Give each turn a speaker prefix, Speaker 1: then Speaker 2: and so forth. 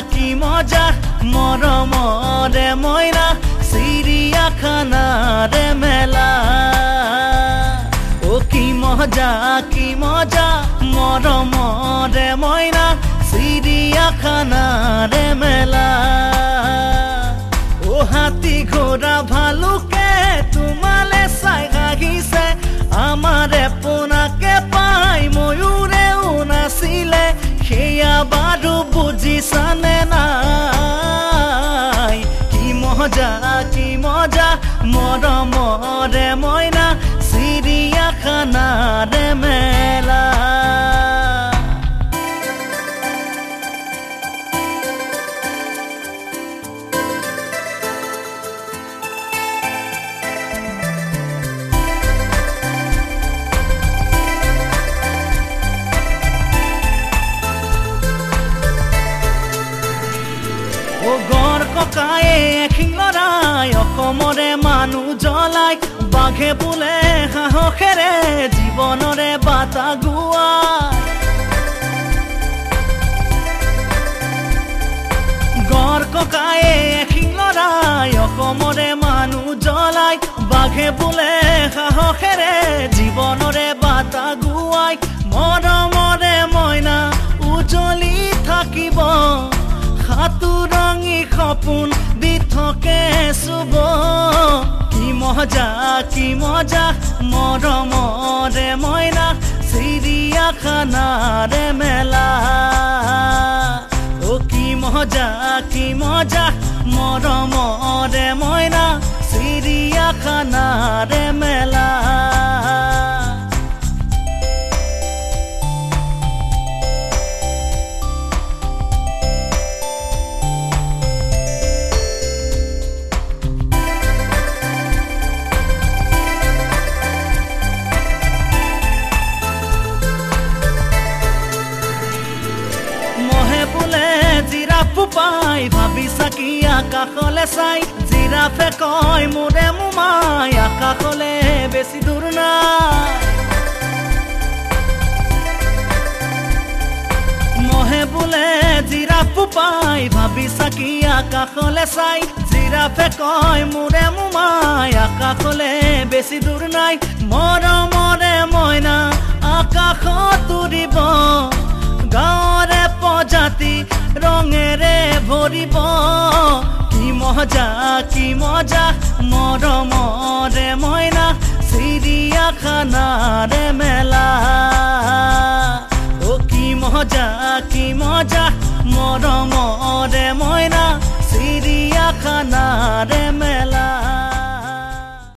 Speaker 1: কি মজা মৰমৰে মইনা চিৰিয়াখানাৰে মেলা ও কি মজা মৰমৰে মইনা চিৰিয়াখানাৰে মেলা ও হাতী ঘোঁৰা ভালুকে তোমালে চাই হাঁহিছে আমাৰে পোনাকে পাই ময়ূৰেও নাছিলে সেয়া বাৰু বুজিছানে নাই কি মজা মৰমৰে মইনা চিৰিয়াখানাৰে মেলা গড় ককায়ে এশিং লৰাই অসমৰে মানুহ জ্বলাই বাঘে বোলে সাহসেৰে জীৱনৰে বাটা গুৱাই গড় ককায়ে এশিং লৰাই অসমৰে মানুহ জ্বলাই বাঘে বোলে সাহসেৰে জীৱনৰে বাটা গুৱাই মৰমৰে মইনা উজ্বলি থাকিব হাতুৰঙি সপোন দি থাকে শুভ কি মজা মৰমৰে মইনা চিৰিয়াখানাৰে মেলা ও কি মজা মৰমৰে মইনা চিৰিয়াখানাৰে মেলা পাই ভাবিছা কি আকাশলে চাই জিৰাফে কয় মোৰে মোমাই আকাশলে বেছি দূৰ নাই মহে বোলে জিৰাফ পাই ভাবিছা কি আকাশলে চাই জিৰাফে কয় মোৰে মোমাই আকাশলে বেছি দূৰ নাই মৰমৰে মইনা আকাশত উৰিব গাঁৱৰে প্ৰজাতি ৰঙেৰে ভৰিব কি মজা মৰমৰে মইনা চিৰিয়াখানাৰে মেলা